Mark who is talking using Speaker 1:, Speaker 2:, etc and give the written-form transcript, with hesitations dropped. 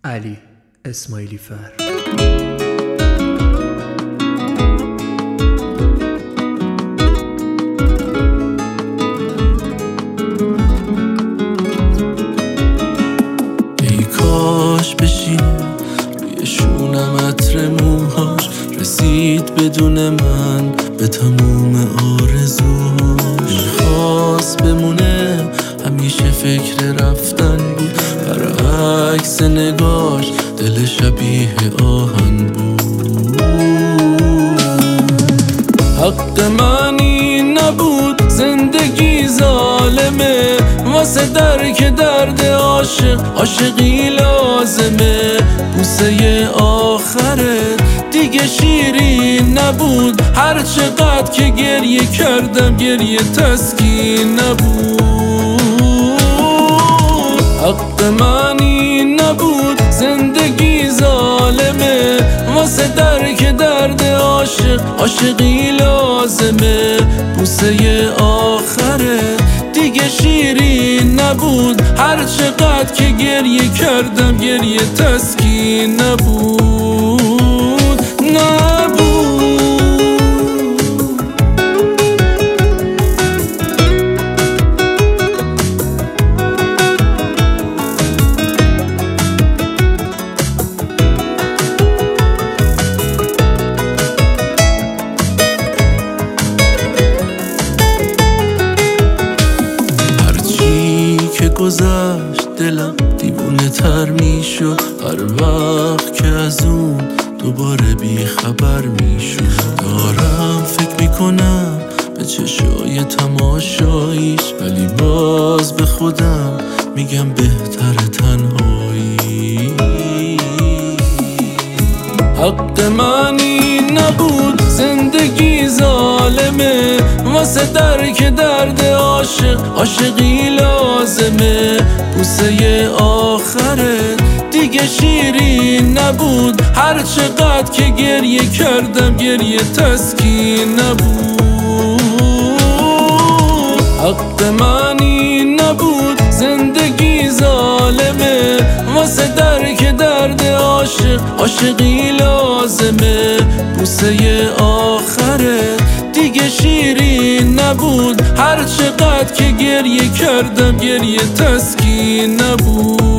Speaker 1: علی اسماعیلی فر.
Speaker 2: ای کاش بشینه روی شونم عطر موهاش، رسید بدون من به تموم آرزوهاش. خواست بمونه همیشه فکر رفتن بود، برعکس نگاش دل شبیه آهن بود. حق من این نبود، زندگی ظالمه، واسه درک درد عاشقی لازمه. بوسه آخرت دیگه شیرین نبود، هر چقدر که گریه کردم گریه تسکین نبود. حق من این نبود، زندگی ظالمه، واسه درک درد عاشقی لازمه. بوسه آخرت دیگه شیرین نبود، هر چقدر که گریه کردم گریه تسکین نبود. گذشت دلم دیوونه تر می شد، هر وقت که از اون دوباره بی خبر می شد. دارم فکر می کنم به چشای تماشاییش، ولی باز به خودم میگم بهتر تنهایی. حق من این نبود، زندگی ظالمه، واسه درک درد عاشقی لازمه. بوسه آخرت دیگه شیرین نبود، هر چقدر که گریه کردم گریه تسکین نبود. حق من این نبود، زندگی ظالمه، واسه درک درد عاشقی لازمه. بوسه آخرت دیگه شیرین نبود، هر چقدر که گریه کردم گریه تسکین نبود.